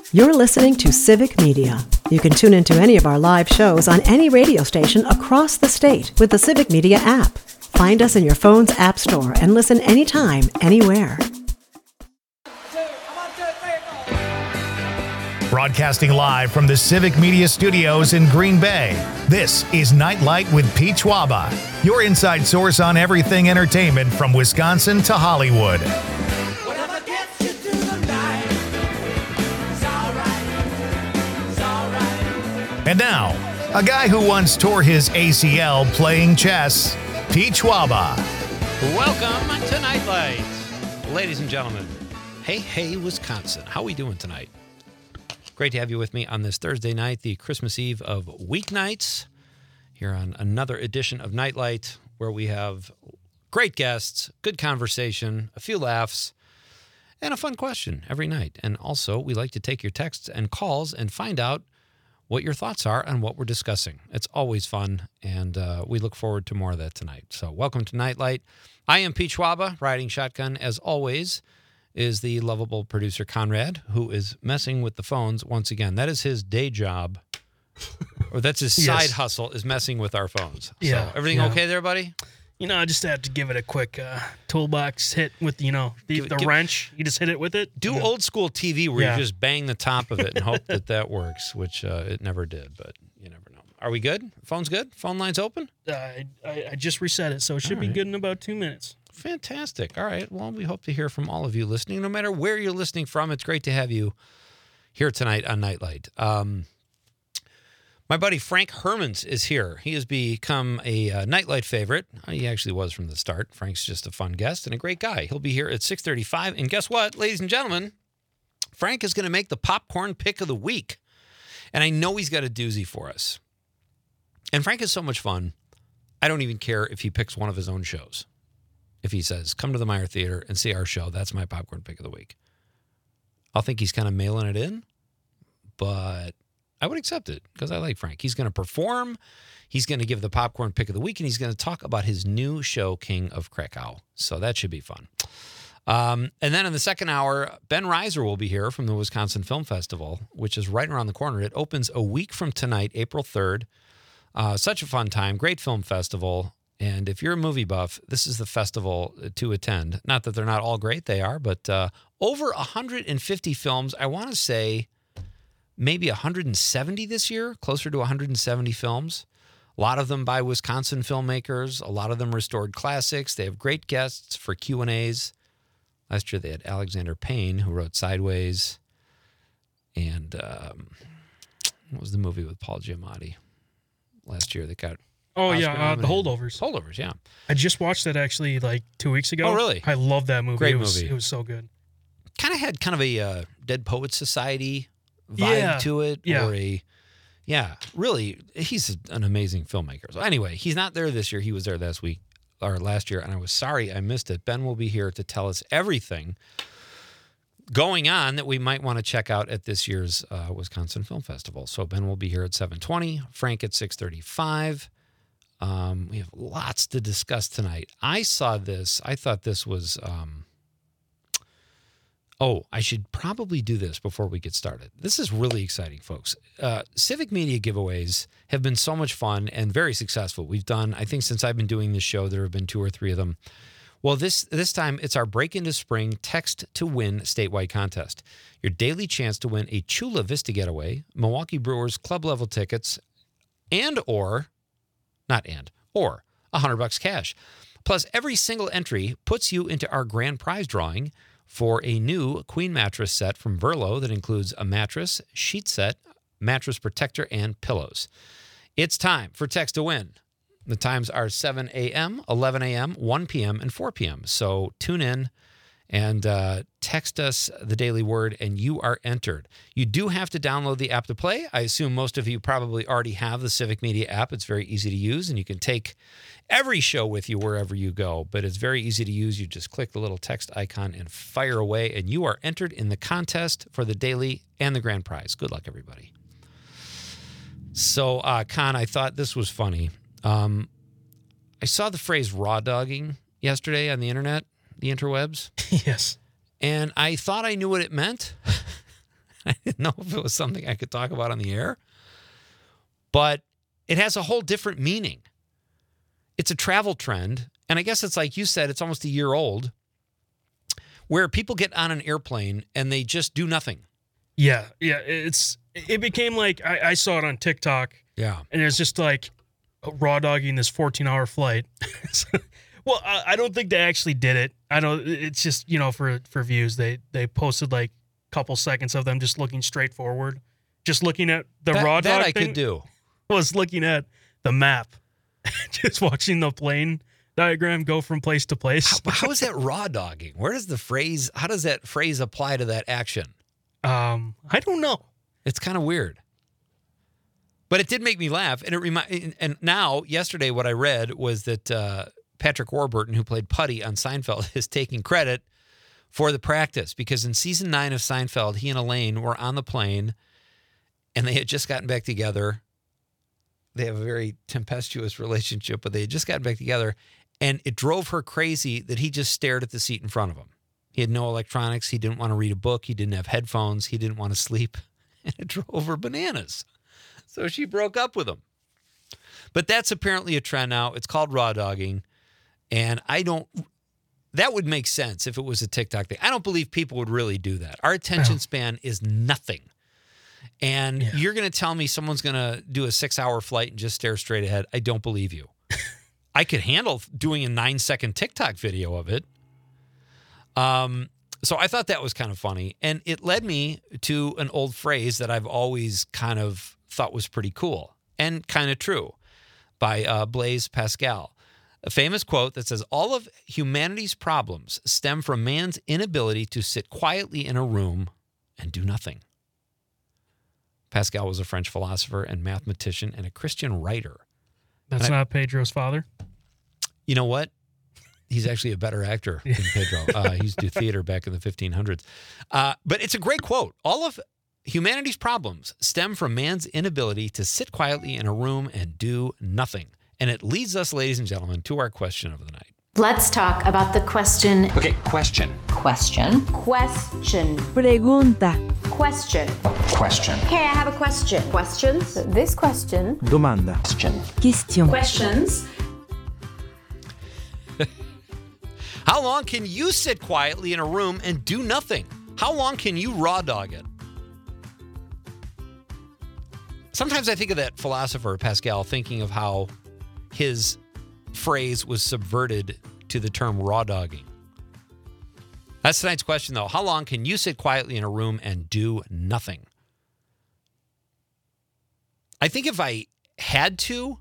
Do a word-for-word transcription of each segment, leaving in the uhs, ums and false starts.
You're listening to Civic Media. You can tune into any of our live shows on any radio station across the state with the Civic Media app. Find us in your phone's app store and listen anytime, anywhere. Broadcasting live from the Civic Media Studios in Green Bay, this is Nightlight with Pete Schwaba, your inside source on everything entertainment from Wisconsin to Hollywood. Whatever gets you through the night, it's all right, it's all right. And now, a guy who once tore his A C L playing chess, Pete Schwaba. Welcome to Nightlight, ladies and gentlemen. Hey, hey, Wisconsin. How we doing tonight? Great to have you with me on this Thursday night, the Christmas Eve of weeknights, here on another edition of Nightlight, where we have great guests, good conversation, a few laughs, and a fun question every night. And also, we like to take your texts and calls and find out what your thoughts are on what we're discussing. It's always fun, and uh, we look forward to more of that tonight. So welcome to Nightlight. I am Pete Schwaba, riding shotgun, as always, is the lovable producer Conrad, who is messing with the phones once again. That is his day job, or that's his Yes. side hustle, is messing with our phones. Yeah, So everything yeah. okay there, buddy? You know, I just have to give it a quick uh, toolbox hit with, you know, the, Give it- the give- wrench. You just hit it with it. Do Yeah. old school T V where Yeah. you just bang the top of it and hope that that works, which uh, it never did, but you never know. Are we good? Phone's good? Phone line's open? Uh, I, I I just reset it, so it should All be right. good in about two minutes. Fantastic. All right. Well, we hope to hear from all of you listening, no matter where you're listening from. It's great to have you here tonight on Nightlight. Um, my buddy Frank Hermans is here. He has become a uh, Nightlight favorite. He actually was from the start. Frank's just a fun guest and a great guy. He'll be here at six thirty-five. And guess what, ladies and gentlemen? Frank is going to make the popcorn pick of the week. And I know he's got a doozy for us. And Frank is so much fun, I don't even care if he picks one of his own shows. If he says, come to the Meyer Theater and see our show, that's my popcorn pick of the week. I'll think he's kind of mailing it in, but I would accept it because I like Frank. He's going to perform, he's going to give the popcorn pick of the week, and he's going to talk about his new show, King of Krakow. So that should be fun. Um, and then in the second hour, Ben Reiser will be here from the Wisconsin Film Festival, which is right around the corner. It opens a week from tonight, April third. Uh, such a fun time, great film festival. And if you're a movie buff, this is the festival to attend. Not that they're not all great, they are, but uh, over one hundred fifty films. I want to say maybe one hundred seventy this year, closer to one hundred seventy films. A lot of them by Wisconsin filmmakers, a lot of them restored classics. They have great guests for Q and A's. Last year they had Alexander Payne, who wrote Sideways. And um, what was the movie with Paul Giamatti last year that got... Oh, Oscar yeah, uh, the nominated? Holdovers. Holdovers, yeah. I just watched that actually like two weeks ago. Oh, really? I love that movie. Great it was, movie. It was so good. Kind of had kind of a uh, Dead Poets Society vibe Yeah, to it. yeah. Or a, yeah, really, he's an amazing filmmaker. So anyway, he's not there this year. He was there last week or last year, and I was sorry I missed it. Ben will be here to tell us everything going on that we might want to check out at this year's uh, Wisconsin Film Festival. So Ben will be here at seven twenty, Frank at six thirty-five. Um, we have lots to discuss tonight. I saw this. I thought this was... Um, oh, I should probably do this before we get started. This is really exciting, folks. Uh, Civic Media giveaways have been so much fun and very successful. We've done, I think since I've been doing this show, there have been two or three of them. Well, this this time, it's our Break Into Spring Text to Win statewide contest. Your daily chance to win a Chula Vista getaway, Milwaukee Brewers club level tickets, and or... Not and, or a hundred bucks cash. Plus, every single entry puts you into our grand prize drawing for a new queen mattress set from Verlo that includes a mattress, sheet set, mattress protector, and pillows. It's time for Text to Win. The times are seven a.m., eleven a.m., one p.m., and four p.m. So tune in and uh, text us the daily word, and you are entered. You do have to download the app to play. I assume most of you probably already have the Civic Media app. It's very easy to use, and you can take every show with you wherever you go, but it's very easy to use. You just click the little text icon and fire away, and you are entered in the contest for the daily and the grand prize. Good luck, everybody. So, uh, Con, I thought this was funny. Um, I saw the phrase raw dogging yesterday on the internet, the interwebs. Yes. And I thought I knew what it meant. I didn't know if it was something I could talk about on the air. But it has a whole different meaning. It's a travel trend. And I guess it's like you said, it's almost a year old, where people get on an airplane and they just do nothing. Yeah, yeah. It's it became like I, I saw it on TikTok, Yeah. and it's just like raw dogging this fourteen hour flight. Well, I, I don't think they actually did it. I don't. It's just, you know, for for views, they they posted like a couple seconds of them just looking straight forward, just looking at the That, raw that dog I thing. could do. Was looking at the map, just watching the plane diagram go from place to place. How, how is that raw dogging? Where does the phrase, how does that phrase apply to that action? Um, I don't know. It's kind of weird. But it did make me laugh. And it remind, and now, yesterday, what I read was that uh, Patrick Warburton, who played Putty on Seinfeld, is taking credit for the practice, because in season nine of Seinfeld, he and Elaine were on the plane and they had just gotten back together. They have a very tempestuous relationship, but they had just gotten back together, and it drove her crazy that he just stared at the seat in front of him. He had no electronics. He didn't want to read a book. He didn't have headphones. He didn't want to sleep, and it drove her bananas. So she broke up with him. But that's apparently a trend now. It's called raw dogging, and I don't, that would make sense if it was a TikTok thing. I don't believe people would really do that. Our attention span is nothing. And Yeah. you're going to tell me someone's going to do a six-hour flight and just stare straight ahead. I don't believe you. I could handle doing a nine-second TikTok video of it. Um, so I thought that was kind of funny. And it led me to an old phrase that I've always kind of thought was pretty cool and kind of true, by uh, Blaise Pascal. A famous quote that says, "All of humanity's problems stem from man's inability to sit quietly in a room and do nothing." Pascal was a French philosopher and mathematician and a Christian writer. That's And I- not Pedro's father. You know what? He's actually a better actor than Pedro. Uh, he used to do theater back in the fifteen hundreds. Uh, but it's a great quote. All of humanity's problems stem from man's inability to sit quietly in a room and do nothing. And it leads us, ladies and gentlemen, to our question of the night. Let's talk about the question. Okay, question. Question. Question. Pregunta. Question. Question. Hey, I have a question. Questions? This question. Domanda. Question. Question. Questions? How long can you sit quietly in a room and do nothing? How long can you raw dog it? Sometimes I think of that philosopher, Pascal, thinking of how his phrase was subverted to the term raw dogging. That's tonight's question, though. How long can you sit quietly in a room and do nothing? I think if I had to,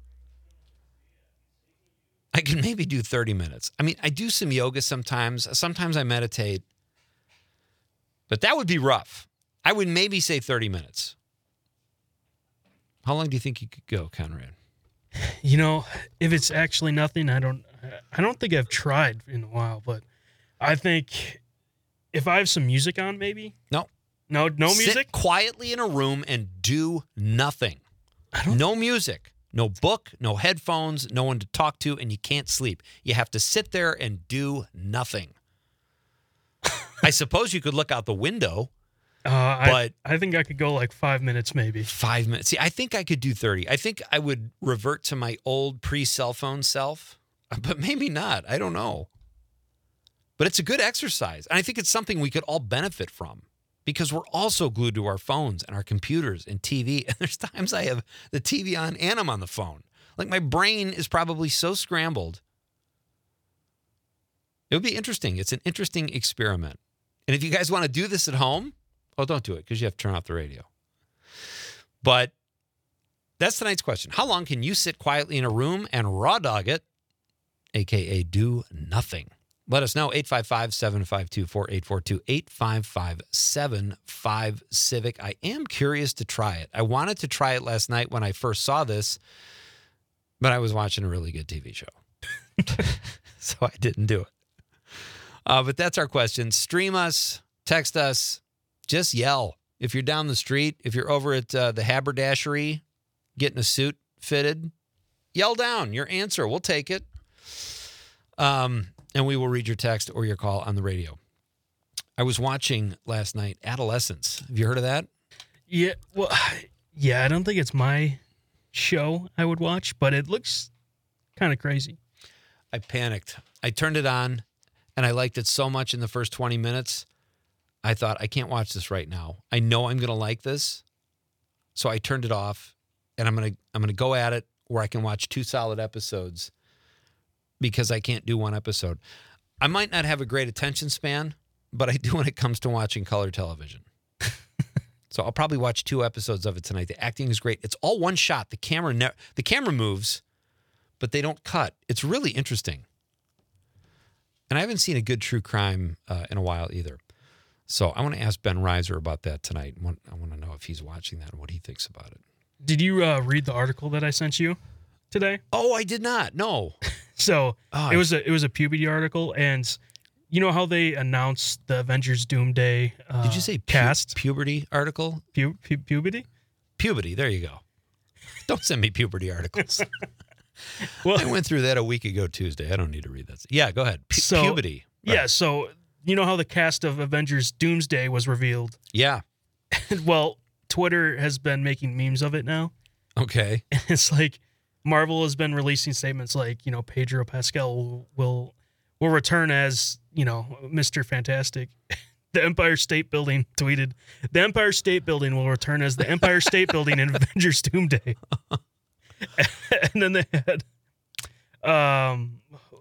I could maybe do thirty minutes. I mean, I do some yoga sometimes. Sometimes I meditate. But that would be rough. I would maybe say thirty minutes. How long do you think you could go, Conrad? You know, if it's actually nothing, I don't. I don't think I've tried in a while, but I think if I have some music on, maybe. No. No, no music. Sit quietly in a room and do nothing. No music, no book, no headphones, no one to talk to, and you can't sleep. You have to sit there and do nothing. I suppose you could look out the window. Uh, But- I, I think I could go like five minutes, maybe. Five minutes. See, I think I could do thirty. I think I would revert to my old pre-cell phone self, but maybe not. I don't know. But it's a good exercise. And I think it's something we could all benefit from because we're also glued to our phones and our computers and T V. And there's times I have the T V on and I'm on the phone. Like my brain is probably so scrambled. It would be interesting. It's an interesting experiment. And if you guys want to do this at home, oh, don't do it because you have to turn off the radio. But that's tonight's question. How long can you sit quietly in a room and raw dog it, a k a do nothing? Let us know, eight five five, seven five two, four eight four two, eight five five, seven five, Civic. I am curious to try it. I wanted to try it last night when I first saw this, but I was watching a really good T V show. So I didn't do it. Uh, but that's our question. Stream us, text us, just yell. If you're down the street, if you're over at uh, the haberdashery getting a suit fitted, yell down your answer. We'll take it. Um, and we will read your text or your call on the radio. I was watching last night Adolescence. Have you heard of that? Yeah, well, yeah, I don't think it's my show I would watch, but it looks kind of crazy. I panicked. I turned it on, and I liked it so much in the first twenty minutes. I thought, I can't watch this right now. I know I'm going to like this. So I turned it off, and I'm going to I'm going to go at it where I can watch two solid episodes because I can't do one episode. I might not have a great attention span, but I do when it comes to watching color television. So I'll probably watch two episodes of it tonight. The acting is great. It's all one shot. The camera ne- the camera moves, but they don't cut. It's really interesting. And I haven't seen a good true crime uh, in a while either. So I want to ask Ben Reiser about that tonight. I want, I want to know if he's watching that and what he thinks about it. Did you uh, read the article that I sent you today? Oh, I did not. No. So Oh, it was a it was a puberty article, and you know how they announced the Avengers Doomsday uh, Did you say pu- cast puberty article? Pu- pu- puberty? Puberty. There you go. Don't send me puberty articles. Well, I went through that a week ago Tuesday. I don't need to read that. Yeah, go ahead. Pu- So- puberty. Right. yeah. So you know how the cast of Avengers Doomsday was revealed? Yeah. Well, Twitter has been making memes of it now. Okay. It's like Marvel has been releasing statements like, you know, Pedro Pascal will will, will return as, you know, Mister Fantastic. The Empire State Building tweeted, the Empire State Building will return as the Empire State Building in Avengers Doomsday. And then they had um,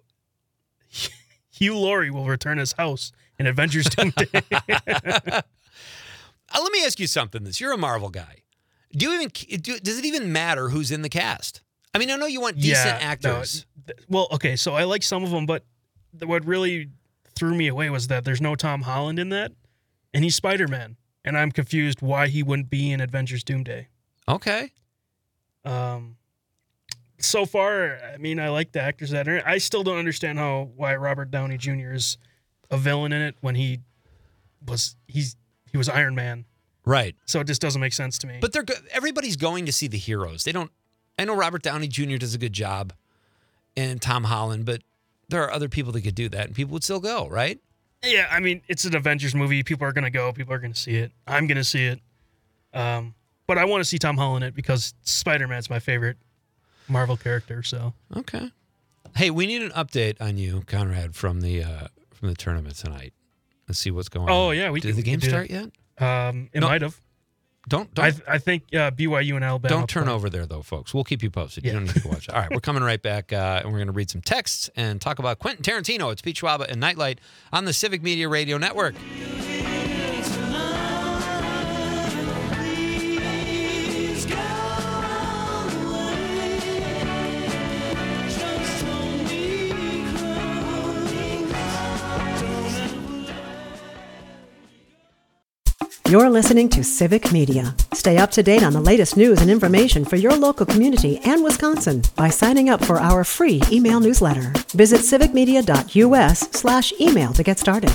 Hugh Laurie will return as House in Avengers Doomsday. Uh, let me ask you something. This you're a Marvel guy. Do you even do, does it even matter who's in the cast? I mean, I know you want decent no, actors. th- well, okay, so I like some of them, but th- what really threw me away was that there's no Tom Holland in that, and he's Spider-Man, and I'm confused why he wouldn't be in Avengers Doomsday. Okay. Um, so far, I mean, I like the actors that are in it. I still don't understand how why Robert Downey Junior is a villain in it when he was he's he was Iron Man. Right. So it just doesn't make sense to me. But they're go- everybody's going to see the heroes. They don't. I know Robert Downey Junior does a good job, and Tom Holland, but there are other people that could do that, and people would still go, right? yeah, I mean, it's an Avengers movie. People are gonna go. People are gonna see it. I'm gonna see it. Um, but I want to see Tom Holland in it because Spider-Man's my favorite Marvel character. So Okay. Hey, we need an update on you, Conrad, from the uh, from the tournament tonight. Let's see what's going on. Oh, yeah, we did can- the we game can do start yet? um, it No. might have. Don't don't I th- I think uh, B Y U and Alabama. don't turn play. over there though, folks. We'll keep you posted. Yeah. You don't need to watch. All right, we're coming right back, uh, and we're going to read some texts and talk about Quentin Tarantino. It's Pete Schwaba and Nightlight on the Civic Media Radio Network. You're listening to Civic Media. Stay up to date on the latest news and information for your local community and Wisconsin by signing up for our free email newsletter. Visit civicmedia.us slash email to get started.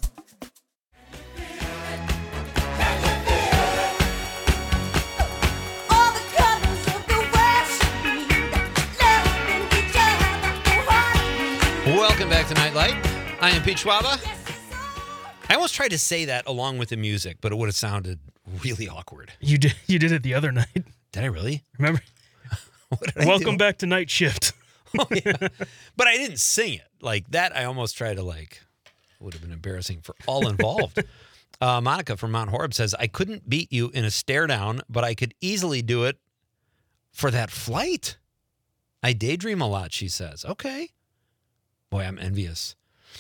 Welcome back to Nightlight. I am Pete Schwaba. I almost tried to say that along with the music, but it would have sounded really awkward. You did. You did it the other night. Did I really? Remember? What did I Welcome do? back to Night Shift. Oh, yeah. But I didn't sing it. Like that, I almost tried to like, would have been embarrassing for all involved. uh, Monica from Mount Horeb says, I couldn't beat you in a stare down, but I could easily do it for that flight. I daydream a lot, she says. Okay. Boy, I'm envious.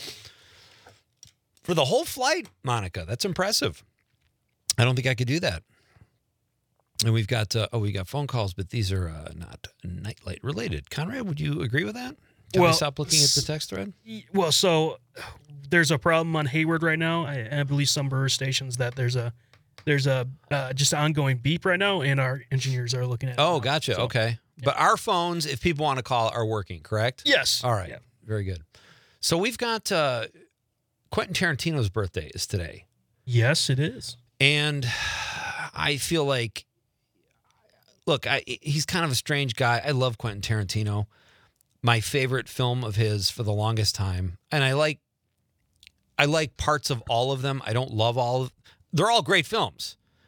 For the whole flight, Monica, that's impressive. I don't think I could do that. And we've got, uh, oh, we got phone calls, but these are uh, not Nightlight related. Conrad, would you agree with that? Can we Well, stop looking at the text thread? Well, so there's a problem on Hayward right now. I, I believe some brewer stations that there's a there's a uh, just ongoing beep right now, and our engineers are looking at. it Oh, now. gotcha. So, Okay. But our phones, if people want to call, are working, correct? Yes. All right. Yeah. Very good. So we've got uh, Quentin Tarantino's birthday is today. Yes, it is. And I feel like, look, I, he's kind of a strange guy. I love Quentin Tarantino. My favorite film of his for the longest time. And I like, I like parts of all of them. I don't love all of, they're all great films.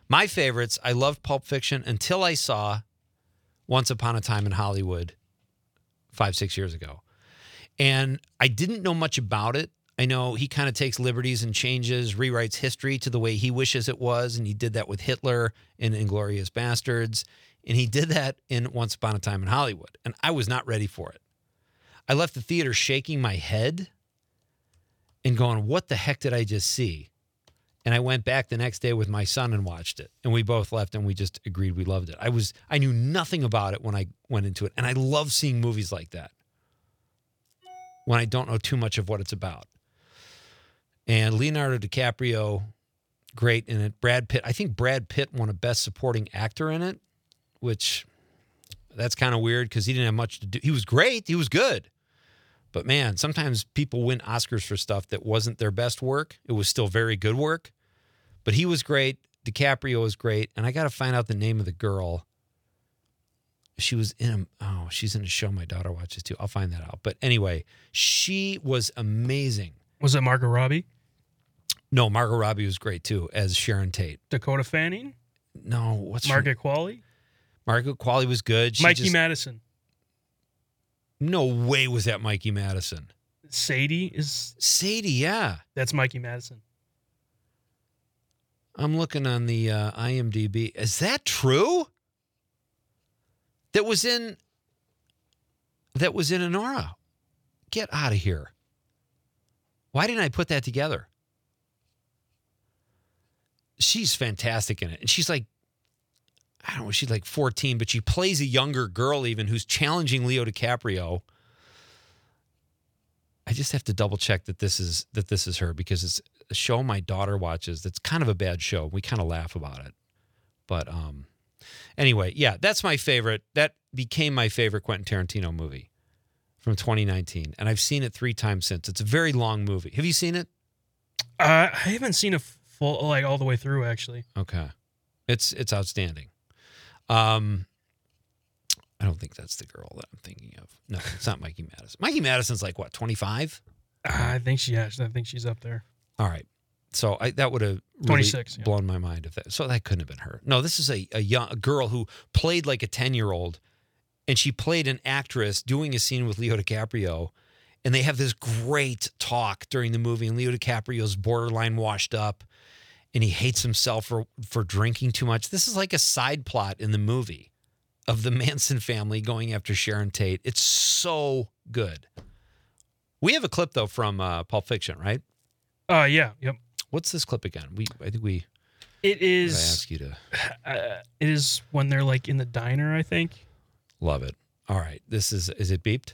My favorites, I loved Pulp Fiction until I saw Once Upon a Time in Hollywood five, six years ago. And I didn't know much about it. I know he kind of takes liberties and changes, rewrites history to the way he wishes it was. And he did that with Hitler in Inglourious Bastards. And he did that in Once Upon a Time in Hollywood. And I was not ready for it. I left the theater shaking my head and going, what the heck did I just see? And I went back the next day with my son and watched it. And we both left and we just agreed we loved it. I was I knew nothing about it when I went into it. And I love seeing movies like that when I don't know too much of what it's about. And Leonardo DiCaprio, great in it. Brad Pitt, I think Brad Pitt won a Best Supporting Actor in it, which that's kind of weird because he didn't have much to do. He was great. He was good. But man, sometimes people win Oscars for stuff that wasn't their best work. It was still very good work. But he was great. DiCaprio was great. And I got to find out the name of the girl. She was in a, oh, she's in a show my daughter watches too. I'll find that out. But anyway, she was amazing. Was it Margot Robbie? No, Margot Robbie was great too as Sharon Tate. Dakota Fanning? No, what's Margaret Qualley? Margaret Qualley was good. She Mikey just, Madison. No way was that Mikey Madison. Sadie is... Sadie, yeah. That's Mikey Madison. I'm looking on the uh, IMDb. Is that true? That was in... That was in Anora. Get out of here. Why didn't I put that together? She's fantastic in it. And she's like, I don't know, she's like fourteen, but she plays a younger girl even who's challenging Leo DiCaprio. I just have to double check that this is that this is her because it's a show my daughter watches that's kind of a bad show. We kind of laugh about it. But um, anyway, yeah, that's my favorite. That became my favorite Quentin Tarantino movie from twenty nineteen. And I've seen it three times since. It's a very long movie. Have you seen it? Uh, I haven't seen a full, like all the way through, actually. Okay. It's it's outstanding. Um, I don't think that's the girl that I'm thinking of. No, it's not Mikey Madison. Mikey Madison's like, what, twenty-five? Uh, I think she has. I think she's up there. All right. So I, that would have really twenty-six, yeah. blown my mind. If that, so that couldn't have been her. No, this is a, a young a girl who played like a ten-year-old, and she played an actress doing a scene with Leo DiCaprio, and they have this great talk during the movie, and Leo DiCaprio's borderline washed up, and he hates himself for, for drinking too much. This is like a side plot in the movie of the Manson family going after Sharon Tate. It's so good. We have a clip, though, from uh, Pulp Fiction, right? Uh, yeah, yep. What's this clip again? We I think we... It is... I ask you to... Uh, it is when they're like in the diner, I think. Love it. All right. This is... Is it beeped?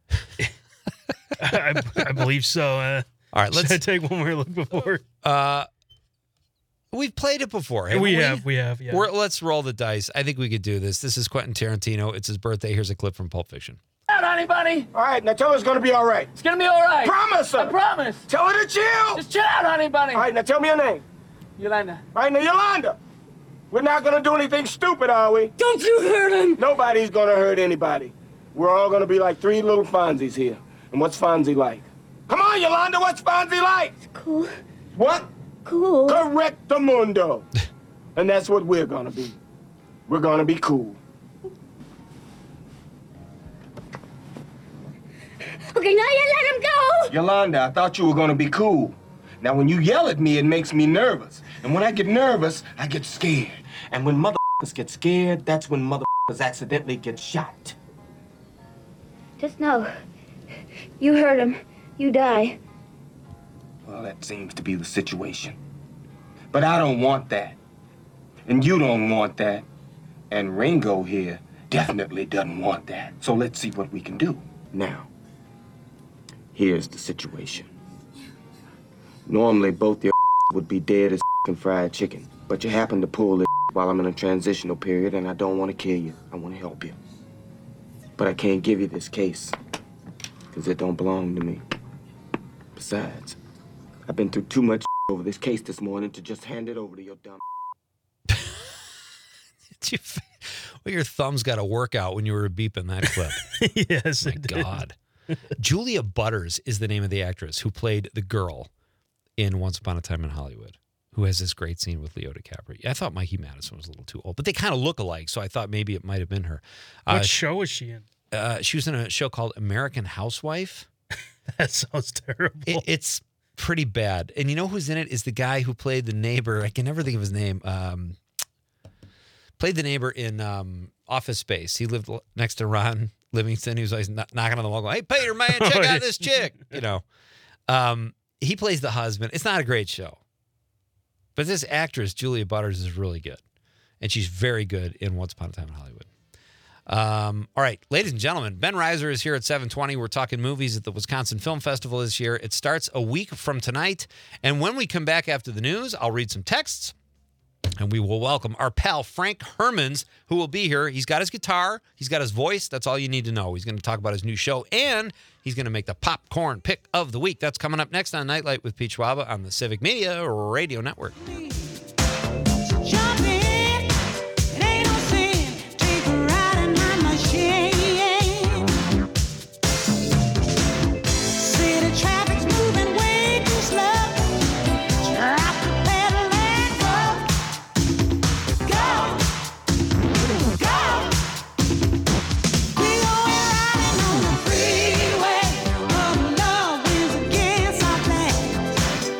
I, I believe so. Uh, All right, let's... Should I take one more look before? Uh... We've played it before. haven't We have, we have, yeah. We're, let's roll the dice. I think we could do this. This is Quentin Tarantino. It's his birthday. Here's a clip from Pulp Fiction. Out, honey bunny. All right, now tell her it's gonna be all right. It's gonna be all right. Promise her. I promise. Tell her to chill. Just chill out, honey bunny. All right, now tell me your name. Yolanda. All right, now Yolanda. We're not gonna do anything stupid, are we? Don't you hurt him. Nobody's gonna hurt anybody. We're all gonna be like three little Fonzies here. And what's Fonzie like? Come on, Yolanda, what's Fonzie like? Cool. What? Cool. Correctamundo. And that's what we're gonna be. We're gonna be cool. Okay, now you let him go. Yolanda, I thought you were gonna be cool. Now, when you yell at me, it makes me nervous. And when I get nervous, I get scared. And when motherfuckers get scared, that's when motherfuckers accidentally get shot. Just know, you hurt him, you die. Well, that seems to be the situation. But I don't want that. And you don't want that. And Ringo here definitely doesn't want that. So let's see what we can do. Now, here's the situation. Normally, both your would be dead as fried chicken. But you happen to pull this while I'm in a transitional period, and I don't want to kill you. I want to help you. But I can't give you this case, because it don't belong to me. Besides, I've been through too much over this case this morning to just hand it over to your dumb. Well, your thumb's got a workout when you were beeping that clip. Yes, My it did. God. Julia Butters is the name of the actress who played the girl in Once Upon a Time in Hollywood. who has this great scene with Leo DiCaprio. I thought Mikey Madison was a little too old, but they kind of look alike, so I thought maybe it might have been her. What Uh, show is she in? uh, she was in a show called American Housewife. That sounds terrible. It, it's pretty bad. And you know who's in it is the guy who played the neighbor. I can never think of his name. Um, played the neighbor in um, Office Space. He lived l- next to Ron Livingston. He was always kn- knocking on the wall going, hey, Peter, man, check out this chick. You know, um, he plays the husband. It's not a great show. But this actress, Julia Butters, is really good. And she's very good in Once Upon a Time in Hollywood. Um, all right, ladies and gentlemen, Ben Reiser is here at seven twenty. We're talking movies at the Wisconsin Film Festival this year. It starts a week from tonight. And when we come back after the news, I'll read some texts. And we will welcome our pal, Frank Hermans, who will be here. He's got his guitar. He's got his voice. That's all you need to know. He's going to talk about his new show. And he's going to make the popcorn pick of the week. That's coming up next on Nightlight with Pete Schwaba on the Civic Media Radio Network. Jump in, it ain't no sin. Take a ride in my machine. City traffic's moving way too slow. Drop the pedal and go. Go. Go. We going riding on the freeway. Oh, love wins against our plans.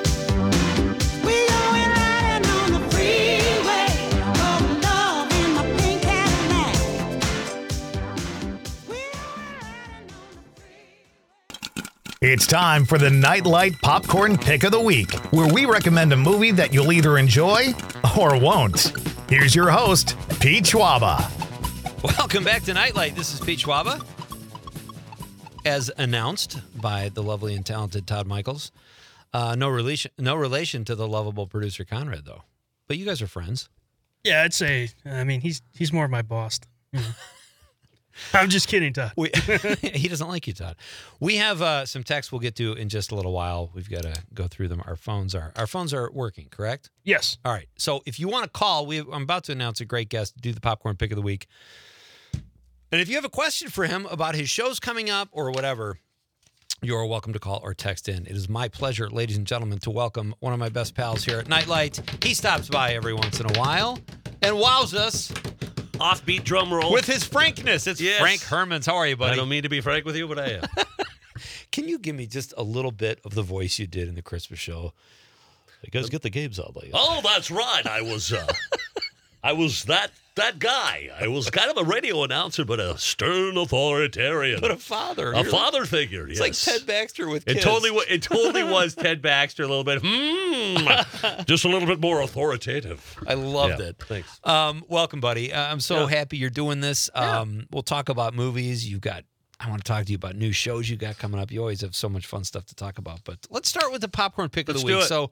We going riding on the freeway. Oh, love in my pink Cadillac. We going riding on the freeway. It's time for the Nightlight Popcorn Pick of the Week, where we recommend a movie that you'll either enjoy or won't. Here's your host, Pete Schwaba. Welcome back to Nightlight. This is Pete Schwaba. As announced by the lovely and talented Todd Michaels. Uh, no relation, no relation to the lovable producer Conrad, though. But you guys are friends. Yeah, I'd say. I mean, he's he's more my boss. You know. I'm just kidding, Todd. We, he doesn't like you, Todd. We have uh, some texts we'll get to in just a little while. We've got to go through them. Our phones are our phones are working, correct? Yes. All right. So if you want to call, we I'm about to announce a great guest to do the popcorn pick of the week. And if you have a question for him about his shows coming up or whatever, you're welcome to call or text in. It is my pleasure, ladies and gentlemen, to welcome one of my best pals here at Nightlight. He stops by every once in a while and wows us Offbeat drum roll. with his frankness. It's Yes. Frank Hermans. How are you, buddy? I don't mean to be frank with you, but I am. Can you give me just a little bit of the voice you did in the Christmas show? You guys get the games out late. Oh, that's right. I was uh, I was that that guy. I was kind of a radio announcer, but a stern authoritarian. But a father. a You're- father figure. It's yes. like Ted Baxter with It kids. totally, wa- it totally was Ted Baxter a little bit. Hmm, just a little bit more authoritative. I loved Yeah, it. thanks. Um, welcome, buddy. Uh, I'm so Yeah. happy you're doing this. Um, We'll talk about movies. You've got. I want to talk to you about new shows you got coming up. You always have so much fun stuff to talk about. But let's start with the popcorn pick Let's of the do week. it. So,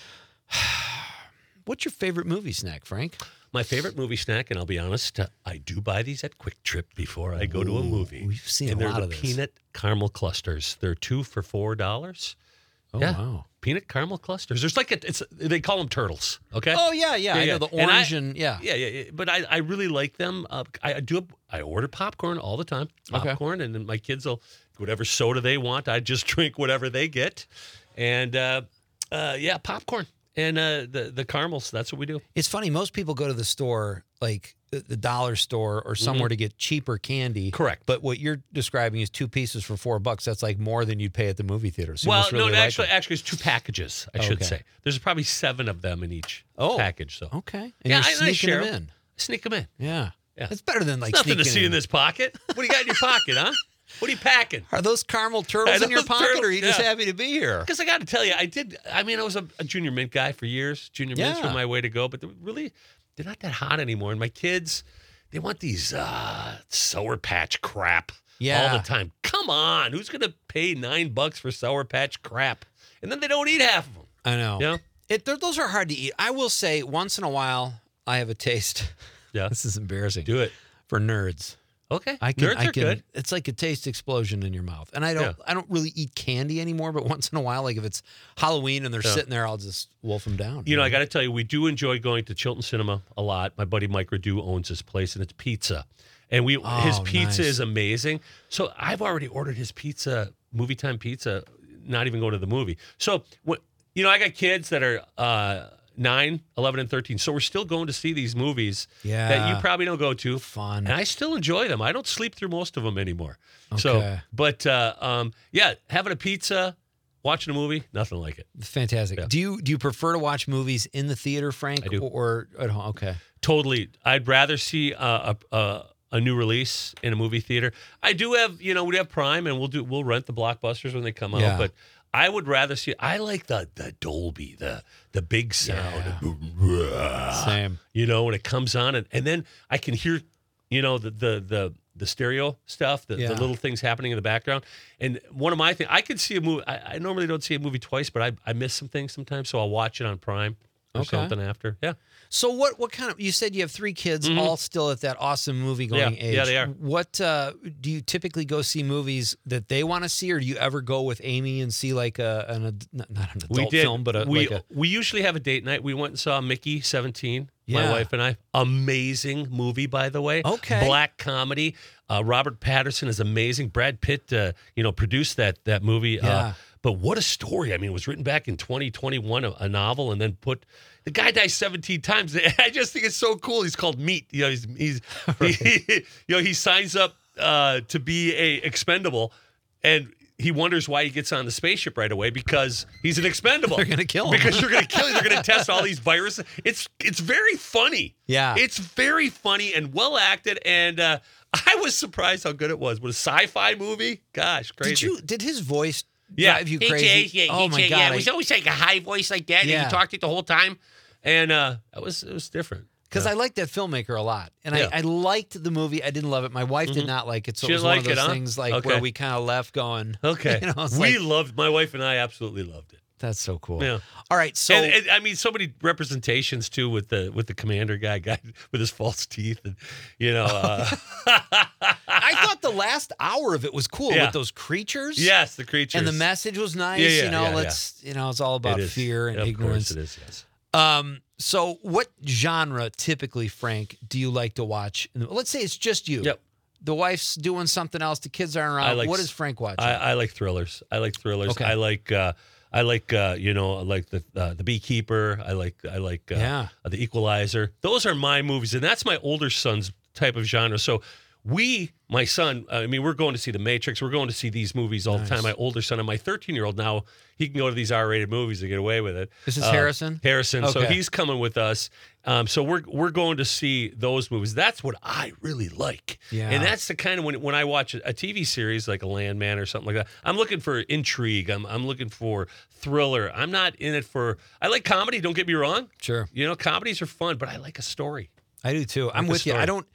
what's your favorite movie snack, Frank? My favorite movie snack, and I'll be honest, uh, I do buy these at Quick Trip before I go to a movie. We've seen and a they're lot the of this. peanut caramel clusters. They're two for four dollars. Oh yeah. wow. Peanut caramel clusters. There's like a, it's they call them turtles. Okay. Oh yeah, yeah. I know the And I- orange and, yeah. yeah, yeah, yeah. But I, I really like them. Uh, I, I do. I order popcorn all the time. Okay. Popcorn, and then my kids will whatever soda they want. I just drink whatever they get, and uh, uh, yeah, popcorn and uh, the the caramels. That's what we do. It's funny. Most people go to the store, like the, the dollar store or somewhere to get cheaper candy. Mm-hmm. Correct. But what you're describing is two pieces for four bucks. That's like more than you'd pay at the movie theater. So you well, must really no, like actually, it. actually, it's two packages. I should Okay. say. There's probably seven of them in each Oh. package. So Okay. And yeah, you're I, I sneaking share them in. Sneak them in. Yeah. Yeah. It's better than like Nothing to sneaking see in this pocket. What do you got in your pocket, huh? What are you packing? Are those caramel turtles Are in your those pocket, turtles? or are you just Yeah. happy to be here? Because I got to tell you, I did. I mean, I was a, a junior mint guy for years. Junior mints Yeah. were my way to go, but they're really, they're not that hot anymore. And my kids, they want these uh, Sour Patch crap Yeah. all the time. Come on, who's gonna pay nine bucks for Sour Patch crap? And then they don't eat half of them. I know. You know? It, they're- those are hard to eat. I will say, once in a while, I have a taste. Yeah, This is embarrassing. do it. For nerds. Okay, I can, nerds I are can, good. It's like a taste explosion in your mouth. And I don't Yeah. I don't really eat candy anymore, but once in a while, like if it's Halloween and they're Yeah. sitting there, I'll just wolf them down. You know, I got to tell you, we do enjoy going to Chilton Cinema a lot. My buddy Mike Radu owns this place, and it's pizza. And we his Oh, pizza nice. is amazing. So I've already ordered his pizza, movie time pizza, not even going to the movie. So, what, you know, I got kids that are, uh, nine, eleven, and thirteen. So we're still going to see these movies Yeah. that you probably don't go to. Fun. And I still enjoy them. I don't sleep through most of them anymore. Okay. So, but uh, um, yeah, having a pizza, watching a movie, nothing like it. Fantastic. Yeah. Do you do you prefer to watch movies in the theater, Frank, I do. or at home? Okay. Totally. I'd rather see a, a, a, a new release in a movie theater. I do have, you know, we have Prime, and we'll do we'll rent the blockbusters when they come Yeah. out. But I would rather see. I like the the Dolby, the the big sound. Same. You know, when it comes on, and, and then I can hear, you know, the the the, the stereo stuff, the, Yeah. the little things happening in the background. And one of my things, I could see a movie. I, I normally don't see a movie twice, but I I miss some things sometimes, so I'll watch it on Prime or Okay. something after. Yeah. So what what kind of you said you have three kids Mhm. all still at that awesome movie going Yeah, age. yeah, they are. What uh, do you typically go see movies that they want to see, or do you ever go with Amy and see like a an ad- not not an adult We did. film, but a, we like a we usually have a date night. We went and saw Mickey seventeen. Yeah. My wife and I. Amazing movie, by the way. Okay. Black comedy. Uh, Robert Patterson is amazing. Brad Pitt, uh, you know, produced that that movie. Yeah. Uh, but what a story! I mean, it was written back in twenty twenty-one, a, a novel, and then put. The guy dies seventeen times. I just think it's so cool. He's called Meat. You know, he's he's he, you know he signs up uh, to be a expendable, and he wonders why he gets on the spaceship right away because he's an expendable. They're gonna kill him. Because you're gonna kill him. They're gonna test all these viruses. It's it's very funny. Yeah. It's very funny and well acted, and uh, I was surprised how good it was. Was a sci-fi movie? Gosh, crazy. Did you did his voice Yeah. drive you Hey, crazy? Jay, yeah, oh hey, my Jay, god! Yeah, it I- was always like a high voice like that, Yeah. and he talked it the whole time, and uh, it was it was different. Because Yeah. I liked that filmmaker a lot, and Yeah. I, I liked the movie. I didn't love it. My wife did Mhm. not like it, so She it was didn't one like of it, those huh? things like Okay. where we kind of left going. Okay, you know, it's we like, loved my wife and I absolutely loved it. that's so cool. Yeah. All right, so and, and, I mean, so many representations too with the with the commander guy, guy with his false teeth, and you know. Uh, I thought the last hour of it was cool Yeah. with those creatures. yes, the creatures and the message was nice. Yeah, yeah, you know, yeah, let's you know, it's all about It is. fear and of ignorance. Course it is. Yes. Um, so what genre typically, Frank, do you like to watch? Let's say it's just you. Yep. The wife's doing something else. The kids aren't around. I like what s- does Frank watch? I, I like thrillers. I like thrillers. Okay. I like. Uh, I like. Uh, you know, I like the uh, the Beekeeper. I like. I like. Uh, Yeah. uh, the Equalizer. Those are my movies, and that's my older son's type of genre. So. We, my son, I mean, we're going to see The Matrix. We're going to see these movies all Nice. the time. My older son and my thirteen-year-old now, he can go to these R-rated movies and get away with it. This is Uh, Harrison? Harrison. So Okay. he's coming with us. Um, so we're we're going to see those movies. That's what I really like. Yeah. And that's the kind of when when I watch a, a T V series like a Landman or something like that. I'm looking for intrigue. I'm I'm looking for thriller. I'm not in it for. I like comedy. Don't get me wrong. Sure. You know, comedies are fun, but I like a story. I do too. I'm Like a with you. I story. don't.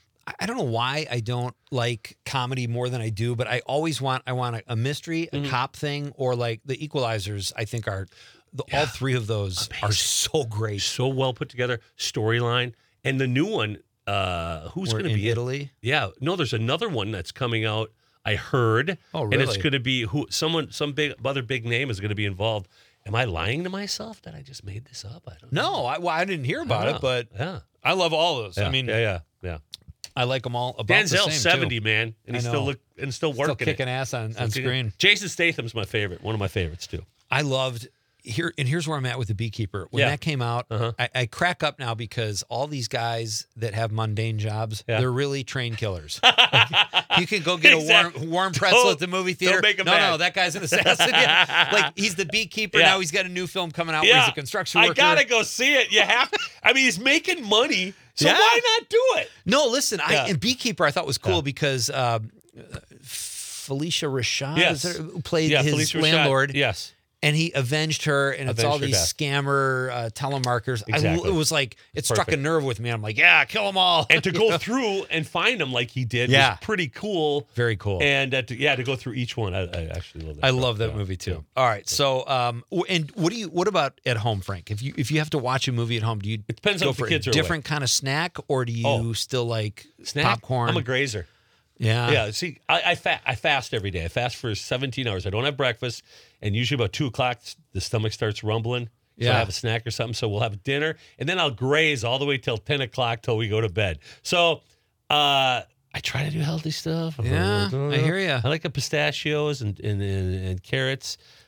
I don't know why I don't like comedy more than I do, but I always want. I want a, a mystery, a Mhm. cop thing, or like the Equalizers. I think are the, all Yeah. three of those are so great. So well put together storyline, and the new one. Uh, who's We're going to in be it? Italy. Yeah, no, there's another one that's coming out. I heard. Oh, And it's really? going to be who? Someone, some big other big name is going to be involved. Am I lying to myself that I just made this up? I don't know. No, I, well, I didn't hear about know. it, but Yeah, I love all those. yeah I mean, yeah, yeah, yeah. I like them all. About Denzel's the same seventy, too. man, and I he's know. still look and still Still working, kicking it. ass on, Still on kicking- screen. Jason Statham's my favorite. One of my favorites too. I loved here, and here's where I'm at with the Beekeeper. When Yeah. that came out, Uh-huh. I, I crack up now because all these guys that have mundane jobs, Yeah. they're really trained killers. Like, you can go get a Exactly. warm, warm pretzel Don't- at the movie don't theater. make 'em no, mad. no, that guy's an assassin. Yeah. Like he's the beekeeper Yeah. now. He's got a new film coming out where he's a construction worker. I gotta go see it. You have. To, I mean, he's making money, so Yeah. why not do it? No, listen, I Yeah. and Beekeeper I thought was cool Yeah. because um, uh, Felicia Rashad Yes. is there, who played Yeah, his Felicia Rashad. landlord. Yes. And he avenged her, and it's Avenged all her these death. scammer uh, telemarketers. I, Exactly. it was like it struck a Perfect. nerve with me. I'm like, yeah, kill them all. And to You go know? through and find them like he did Yeah. was pretty cool. Very cool. And uh, to, yeah, to go through each one, I, I actually love that. I part. love that Yeah. movie too. Yeah. All right, so um, w- and what do you? What about at home, Frank? If you if you have to watch a movie at home, do you It depends go on if the for kids a are away. different kind of snack, or do you Oh. still like Snack? popcorn? I'm a grazer. yeah, Yeah, see, I I, fa- I fast every day. I fast for seventeen hours. I don't have breakfast, and usually about two o'clock, the stomach starts rumbling. So Yeah. I have a snack or something. So we'll have dinner, and then I'll graze all the way till ten o'clock till we go to bed. So uh, I try to do healthy stuff. Yeah, I hear ya. I like the pistachios and and, and, and carrots.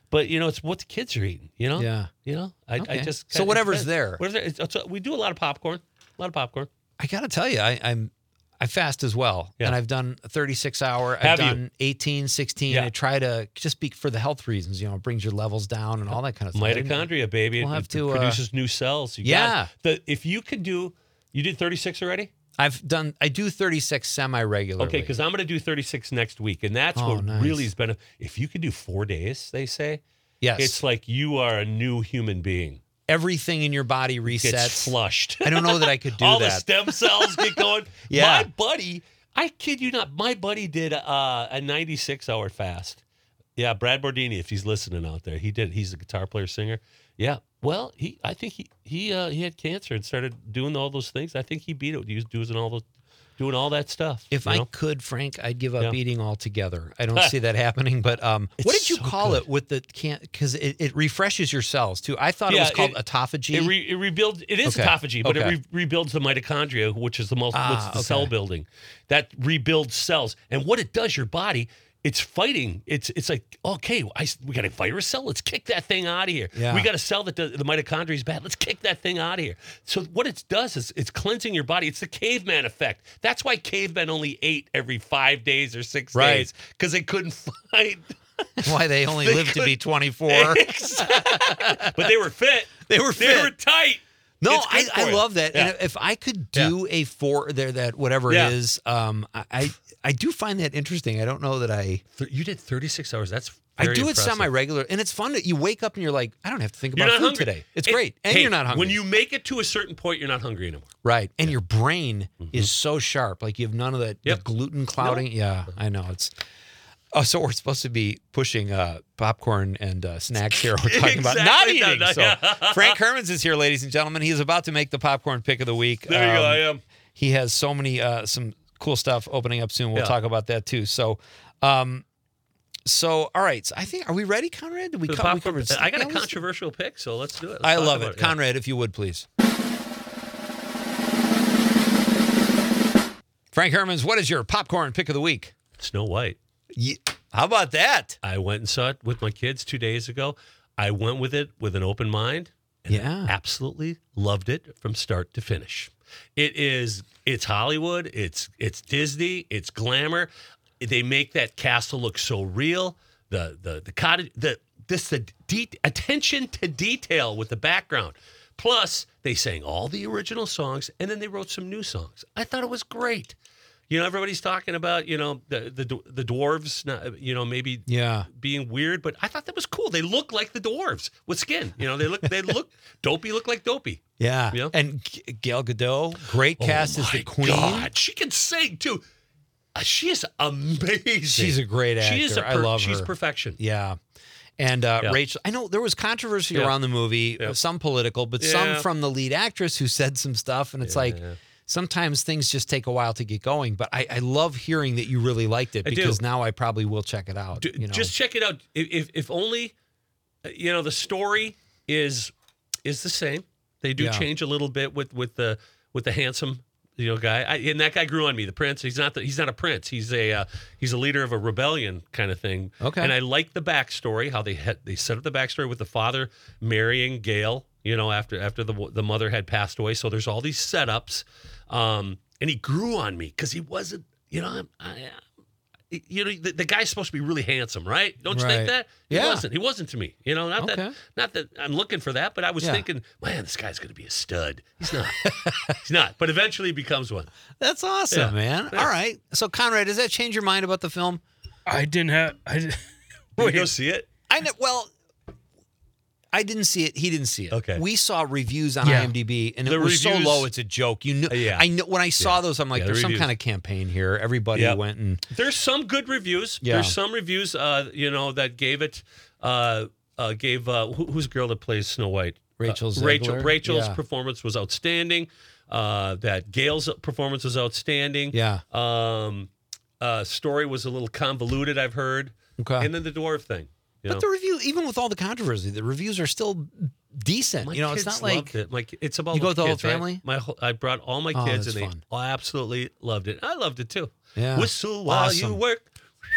but you know, it's what the kids are eating. You know, Yeah. You know, I, Okay. I just So whatever's there. Whatever's there. It's, it's, we do a lot of popcorn. A lot of popcorn. I got to tell you, I, I'm I fast as well, Yeah. and I've done a thirty-six hour. Have I've you? done eighteen, sixteen. Yeah. I try to just be for the health reasons. You know, it brings your levels down and all that kind of stuff. I didn't- Mitochondria, baby. We'll it, have it to, uh, produces new cells. You Yeah. got it. The, if you could do, you did thirty-six already? I've done. I do thirty-six semi regularly. Okay, because I'm going to do thirty-six next week, and that's Oh, what nice. really has been. A, if you could do four days, they say, yes, it's like you are a new human being. everything in your body resets. Gets flushed. I don't know that I could do All that. the stem cells get going. Yeah. My buddy, I kid you not, my buddy did uh, a ninety-six hour fast. Yeah, Brad Bordini, if he's listening out there, he did. He's a guitar player, singer. Yeah. Well, he, I think he he uh, he had cancer and started doing all those things. I think he beat it. He was doing all those, doing all that stuff. If you I know? could, Frank, I'd give up Yeah. eating altogether. I don't see that happening. But um, what It's did you so call good. it with the can't? Because it, it refreshes your cells too. I thought it Yeah, was called it- autophagy. It, re, it rebuilds. It is Okay. autophagy, but Okay. it re, rebuilds the mitochondria, which is the most. Ah, what's the okay. cell building that rebuilds cells. And what it does, your body, it's fighting. It's it's like okay, I, we got a virus cell. Let's kick that thing out of here. Yeah. We got a cell that does, the mitochondria is bad. Let's kick that thing out of here. So what it does is it's cleansing your body. It's the caveman effect. That's why cavemen only ate every five days or six Right. days because they couldn't find. Why they only They live to be couldn't- twenty-four. But they were fit. They were They fit. were tight. No, It's I, good for I you. love that. Yeah. And if I could do a four there, that whatever Yeah. it is, um, I, I I do find that interesting. I don't know that I Th- You did thirty-six hours. That's I very do it impressive. semi regular, and it's fun. That you wake up and you're like, I don't have to think You're about not food hungry today. It's It- great, and hey, you're not hungry. When you make it to a certain point, you're not hungry anymore. right, and your brain is so sharp. Like you have none of that the Yep. gluten clouding. Yeah, I know it's. Oh, so we're supposed to be pushing uh, popcorn and uh, snacks here. We're talking about not Exactly. No, eating. no, So yeah. Frank Hermans is here, ladies and gentlemen. He is about to make the popcorn pick of the week. There you go. Um, I am. He has so many uh, some cool stuff opening up soon. We'll Yeah. talk about that too. So, um, so all right. So I think are we ready, Conrad? Did we, The co- we popcorn- covered? I got a yeah, let's- controversial pick, so let's do it. Let's I talk love about it, yeah. Conrad. If you would please. Frank Hermans, what is your popcorn pick of the week? Snow White. Ye- How about that? I went and saw it with my kids two days ago. I went with it with an open mind. And Yeah. I absolutely loved it from start to finish. It is. It's Hollywood. It's it's Disney. It's glamour. They make that castle look so real. The the the cottage. The this the de- attention to detail with the background. Plus, they sang all the original songs and then they wrote some new songs. I thought it was great. You know, everybody's talking about, you know, the the, the dwarves, not, you know, maybe Yeah. being weird, but I thought that was cool. They look like the dwarves with skin. You know, they look they look dopey, look like dopey. Yeah. Yeah. And G- Gal Gadot, great cast oh as the my queen. God, she can sing too. Uh, she is amazing. She's a great actor. She is a I love she's her. perfection. Yeah. And uh, Yeah. Rachel, I know there was controversy Yeah. around the movie, Yeah. some political, but some Yeah. from the lead actress who said some stuff. And it's like, Yeah. sometimes things just take a while to get going. But I, I love hearing that you really liked it I do. because now I probably will check it out. D- you know? Just check it out. If, if if only, uh, you know, the story is is the same. They do Yeah. change a little bit with with the with the handsome, you know, guy. I, and that guy grew on me. The prince. He's not the, he's not a prince. He's a uh, he's a leader of a rebellion kind of thing. Okay. And I like the backstory. How they had they set up the backstory with the father marrying Gail. You know, after after the the mother had passed away. So there's all these setups. Um, and he grew on me because he wasn't. You know, I, I, you know, the, the guy's supposed to be really handsome, right? Don't you Right. think that? He Yeah. wasn't. He wasn't to me. You know, not Okay. that not that I'm looking for that, but I was Yeah. thinking, man, this guy's going to be a stud. He's not. He's not. But eventually he becomes one. That's awesome, Yeah. man. Yeah. All right. So, Conrad, does that change your mind about the film? I didn't have. I did, Did you go see it? I know. Well, I didn't see it. He didn't see it. Okay. We saw reviews on Yeah. IMDb, and it The was so reviews- low. It's a joke. You know. Uh, yeah. I know when I saw Yeah. those, I'm like, Yeah, the there's some reviews. kind of campaign here. Everybody Yep. went and There's some good reviews. Yeah. There's some reviews, uh, you know, that gave it, uh, uh, gave uh, who, who's the girl that plays Snow White? Rachel Uh, Rachel. Zegler? Rachel's Yeah. performance was outstanding. Uh, that Gail's performance was outstanding. Yeah. Um, uh, story was a little convoluted, I've heard. Okay. And then the dwarf thing. You But know? the review, even with all the controversy, the reviews are still decent. My you know, it's kids not like loved it. My, ki- it's about You go with the whole kids, right? family? My whole, I brought all my Oh, kids that's and they fun. all absolutely loved it. I loved it too. Yeah. Whistle while you Awesome. work.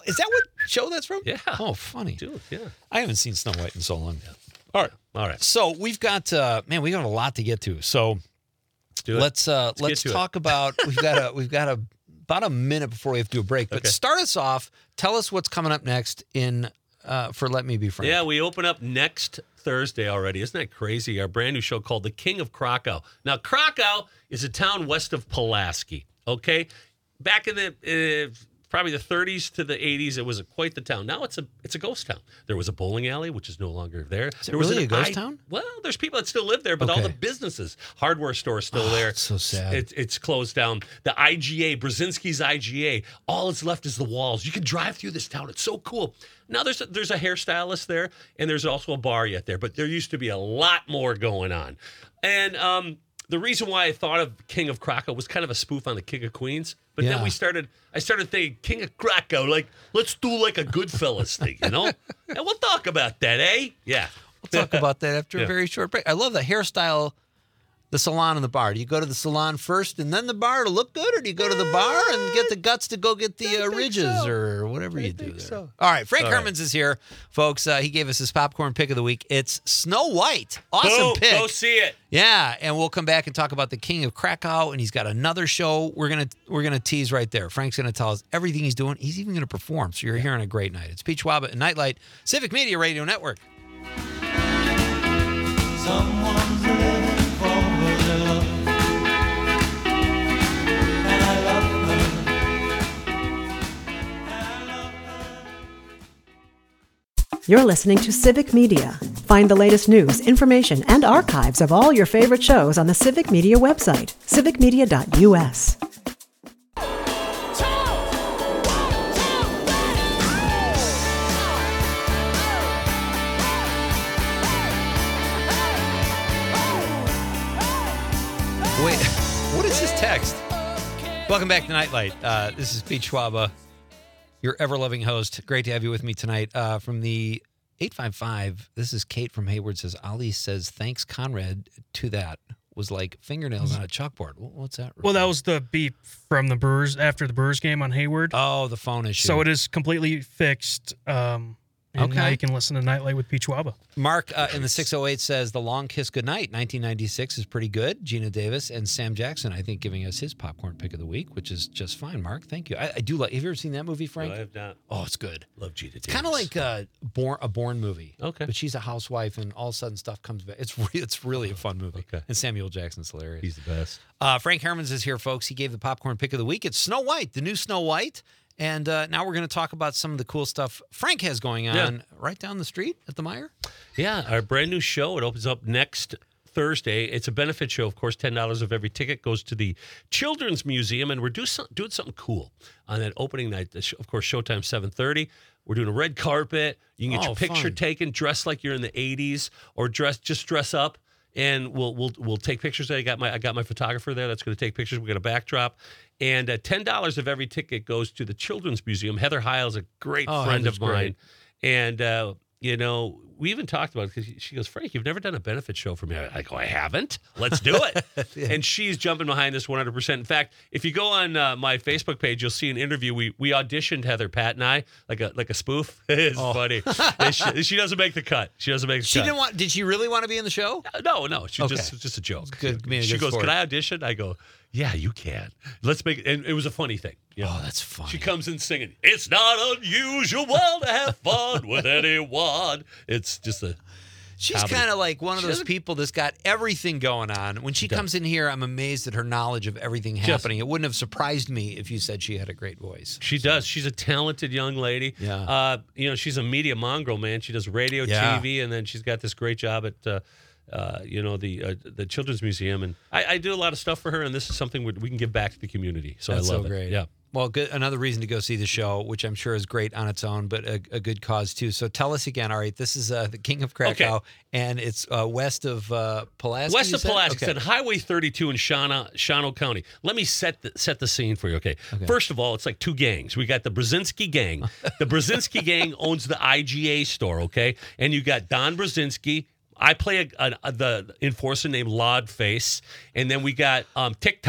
Is that what show that's from? Yeah. Oh, funny. Dude, yeah. I haven't seen Snow White in so long. All right. All right. So we've got uh, man, we got a lot to get to. So Let's do it. let's uh, Let's let's get to talk it. about we've got a we've got a about a minute before we have to do a break. But Okay. start us off. Tell us what's coming up next in uh, for Let Me Be Frank. Yeah, we open up next Thursday already. Isn't that crazy? Our brand new show called The King of Krakow. Now, Krakow is a town west of Pulaski, okay? Back in the uh, probably the thirties to the eighties, it was a, quite the town. Now it's a it's a ghost town. There was a bowling alley, which is no longer there. Is it there was really an a ghost I- town? Well, there's people that still live there, but all Okay. the businesses, hardware stores still Oh, there. it's so sad. It, it's closed down. The I G A, Brzezinski's I G A, all that's left is the walls. You can drive through this town. It's so cool. Now there's a, there's a hairstylist there, and there's also a bar yet there, but there used to be a lot more going on. And um, the reason why I thought of King of Krakow was kind of a spoof on the King of Queens. But Yeah. then we started, I started thinking, King of Krakow, like, let's do like a Goodfellas thing, you know? And we'll talk about that, eh? Yeah. We'll talk about that after Yeah. a very short break. I love the hairstyle, the salon and the bar. Do you go to the salon first and then the bar to look good, or do you go to the bar and get the guts to go get the uh, ridges or whatever you do there? so. All right, Frank All right. Hermans is here, folks. Uh, he gave us his popcorn pick of the week. It's Snow White. Awesome Go, pick. go see it. Yeah, and we'll come back and talk about the King of Krakow, and he's got another show. We're gonna we're gonna tease right there. Frank's gonna tell us everything he's doing. He's even gonna perform. So you're hearing a great night. It's Pete Schwab and Nightlight, Civic Media Radio Network. Someone's living for her love, and I love her. I love her. You're listening to Civic Media. Find the latest news, information, and archives of all your favorite shows on the Civic Media website, civic media dot u s. Wait, what is this text? Welcome back to Nightlight. Uh, this is Pete Schwaba, your ever-loving host. Great to have you with me tonight. Uh, from the eight five five, this is Kate from Hayward, says, Ali says, thanks, Conrad, to that. Was like fingernails on a chalkboard. Wh- What's that? Well, that was the beep from the Brewers after the Brewers game on Hayward. Oh, the phone issue. So it is completely fixed. Um, and now Okay. you can listen to Nightlight with Pete Schwaba. Mark uh, in the six oh eight says, The Long Kiss Goodnight, nineteen ninety-six is pretty good. Gina Davis and Sam Jackson, I think, giving us his popcorn pick of the week, which is just fine, Mark. Thank you. I, I do like, have you ever seen that movie, Frank? No, I have not. Oh, it's good. Love Gina Davis. Kind of like a born, a Bourne movie. Okay. But she's a housewife, and all of a sudden stuff comes back. It's re- it's really a fun movie. Okay. And Samuel Jackson's hilarious. He's the best. Uh, Frank Hermans is here, folks. He gave the popcorn pick of the week. It's Snow White, the new Snow White. And uh, now we're going to talk about some of the cool stuff Frank has going on Yeah. right down the street at the Meyer. Yeah, our brand new show. It opens up next Thursday. It's a benefit show. Of course, ten dollars of every ticket goes to the Children's Museum, and we're do some, doing something cool on that opening night. The sh- Of course, showtime seven thirty. We're doing a red carpet. You can get Oh, your picture fun. taken, dressed like you're in the eighties, or dress just dress up. And we'll we'll we'll take pictures. I got my I got my photographer there. That's going to take pictures. We got a backdrop, and uh, ten dollars of every ticket goes to the Children's Museum. Heather Heil is a great Oh, friend Heather's of mine, great. and uh, you know we even talked about it because she goes, Frank, you've never done a benefit show for me. I go, I haven't. Let's do it. And she's jumping behind this one hundred percent. In fact, if you go on uh, my Facebook page, you'll see an interview. We we auditioned Heather, Pat, and I like a like a spoof. It's Oh. funny. And she, she doesn't make the cut. She doesn't make the She cut. didn't want, did she really want to be in the show? No, no, she Okay. just just a joke. Good- being a she good goes, sport. "Can I audition?" I go, "Yeah, you can. Let's make it." And it was a funny thing. you know. Oh, that's funny. She comes in singing, "It's not unusual to have fun with anyone." It's just a. She's comedy. kind of like one of She those doesn't- people that's got everything going on. When she does. comes in here, I'm amazed at her knowledge of everything Just- happening. It wouldn't have surprised me if you said she had a great voice. She does. She's a talented young lady. Yeah. Uh, you know, she's a media mongrel, man. She does radio, Yeah. T V, and then she's got this great job at, uh, uh, you know, the uh, the Children's Museum. And I, I do a lot of stuff for her, and this is something we, we can give back to the community. So That's I love so it. great. Yeah. Well, good, another reason to go see the show, which I'm sure is great on its own, but a, a good cause too. So tell us again. All right, this is uh, the King of Krakow, Okay. and it's uh, west of uh, Pulaski. West you of said? Pulaski, Okay. it's on Highway thirty-two in Shawano, Shawano County. Let me set the, set the scene for you, okay? Okay. First of all, it's like two gangs. We got the Brzezinski gang. The Brzezinski gang owns the I G A store, okay? And you got Don Brzezinski. I play a, a, a, the enforcer named Lodface. And then we got um, TikTok.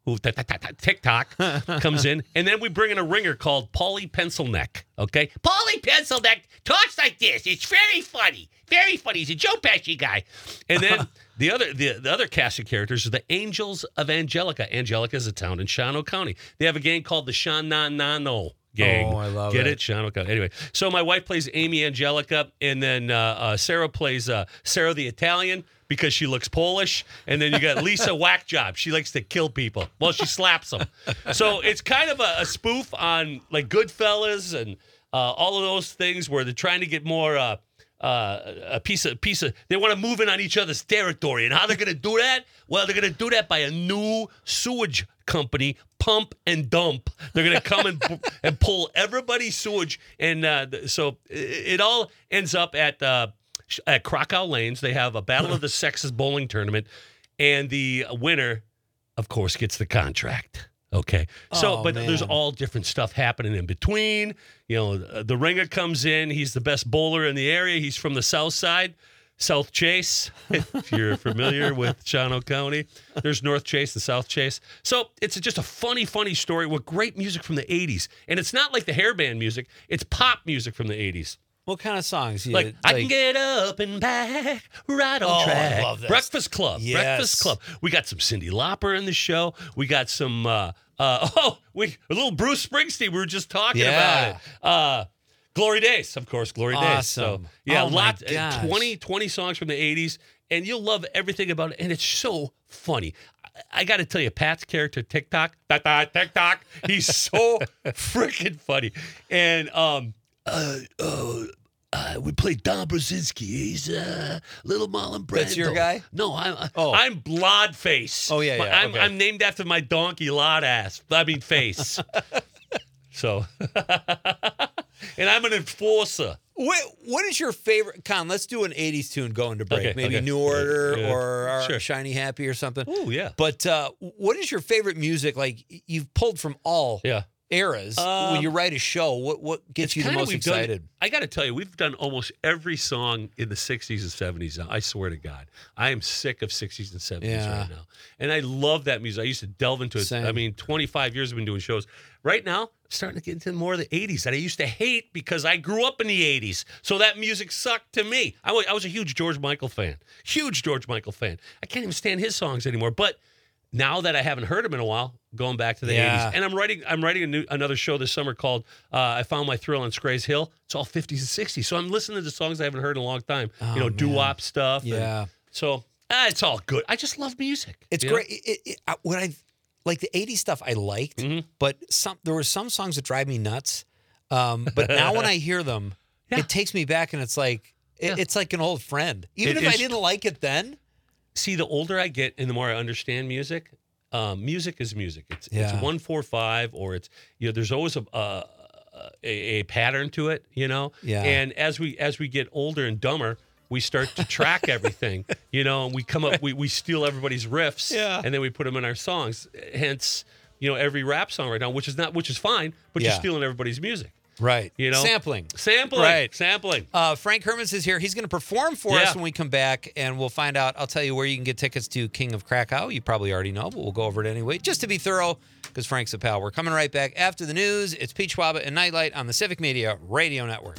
who ta- ta- ta- ta- TikTok comes in, and then we bring in a ringer called Paulie Pencilneck. Okay, Paulie Pencilneck talks like this. It's very funny, very funny. He's a Joe Pesci guy. And then the other the, the other cast of characters is the Angels of Angelica. Angelica is a town in Shawano County. They have a gang called the Shananano gang. Oh, I love Get it. it? Shawano County. Anyway, so my wife plays Amy Angelica, and then uh, uh, Sarah plays uh, Sarah the Italian, because she looks Polish. And then you got Lisa Whackjob. She likes to kill people. Well, she slaps them. So it's kind of a, a spoof on like Goodfellas and uh, all of those things where they're trying to get more uh, uh, a piece of piece of. They want to move in on each other's territory. And how they're going to do that? Well, they're going to do that by a new sewage company, Pump and Dump. They're going to come and and pull everybody's sewage. And uh, th- so it, it all ends up at. Uh, At Krakow Lanes, they have a Battle of the Sexes bowling tournament, and the winner, of course, gets the contract. Okay, so Oh, but man. there's all different stuff happening in between. You know, the, the ringer comes in. He's the best bowler in the area. He's from the South Side, South Chase. If you're familiar with Shawano County, there's North Chase and South Chase. So it's just a funny, funny story with great music from the eighties, and it's not like the hairband music. It's pop music from the eighties. What kind of songs? You, Like, I can get up and back, right on Oh, I track. love this. Breakfast Club. Yes. Breakfast Club. We got some Cyndi Lauper in the show. We got some, uh, uh, oh, we a little Bruce Springsteen. We were just talking Yeah. about it. Uh, Glory Days, of course, Glory Days. So, Awesome. yeah, Oh, my lot, gosh. twenty, twenty songs from the eighties, and you'll love everything about it, and it's so funny. I, I got to tell you, Pat's character, TikTok, da, da, TikTok, he's so freaking funny. And, um, uh, uh, Uh, we played Don Brzezinski. He's uh, Little Marlon Brando. That's your guy? No, I'm Oh. I'm Blodface. Oh, yeah, My- yeah, I'm, okay. I'm named after my donkey Lod ass. I mean face. So, and I'm an enforcer. What, what is your favorite? Con, let's do an eighties tune going to break. Okay, Maybe okay. New Order Yeah, yeah. or our Sure. Shiny Happy or something. Oh yeah. But uh, what is your favorite music? Like you've pulled from all Yeah. eras. Um, when you write a show, what what gets you the kinda most we've done- excited? I got to tell you, we've done almost every song in the sixties and seventies. I swear to God, I am sick of sixties and seventies Yeah. right now, and I love that music. I used to delve into it. Same. I mean, twenty-five years I've been doing shows. Right now, I'm starting to get into more of the eighties that I used to hate because I grew up in the eighties. So that music sucked to me. I was, I was a huge George Michael fan, huge George Michael fan. I can't even stand his songs anymore, but. Now that I haven't heard him in a while, going back to the Yeah. eighties, and I'm writing, I'm writing a new, another show this summer called uh, "I Found My Thrill on Scray's Hill." It's all fifties and sixties, so I'm listening to songs I haven't heard in a long time. Oh, you know, man. doo-wop stuff. and Yeah. so ah, it's all good. I just love music. It's you know? great. It, it, it, I- what I like the eighties stuff I liked, Mhm. but some there were some songs that drive me nuts. Um, but now when I hear them, Yeah. it takes me back, and it's like it, Yeah. it's like an old friend. Even It if I is- didn't like it then. See, the older I get and the more I understand music, um, music is music. It's Yeah. it's one four five, or it's you know, there's always a, a a a pattern to it. You know. Yeah. And as we as we get older and dumber. We start to track everything, you know, and we come up, we, we steal everybody's riffs, Yeah. and then we put them in our songs. Hence, you know, every rap song right now, which is not, which is fine, but Yeah. you're stealing everybody's music, Right. you know, Sampling. sampling, Right. sampling. Uh, Frank Hermans is here. He's going to perform for us Yeah. when we come back, and we'll find out. I'll tell you where you can get tickets to King of Krakow. You probably already know, but we'll go over it anyway, just to be thorough, because Frank's a pal. We're coming right back after the news. It's Pete Schwaba and Nightlight on the Civic Media Radio Network.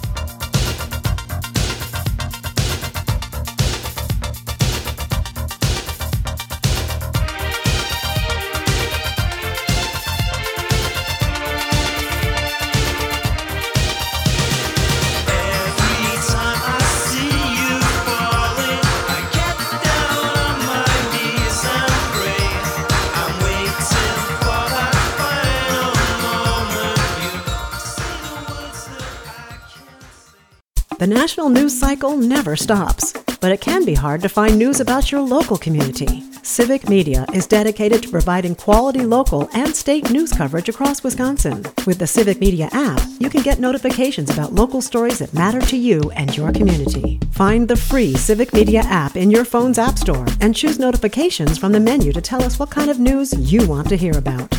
The national news cycle never stops, but it can be hard to find news about your local community. Civic Media is dedicated to providing quality local and state news coverage across Wisconsin. With the Civic Media app, you can get notifications about local stories that matter to you and your community. Find the free Civic Media app in your phone's app store and choose notifications from the menu to tell us what kind of news you want to hear about.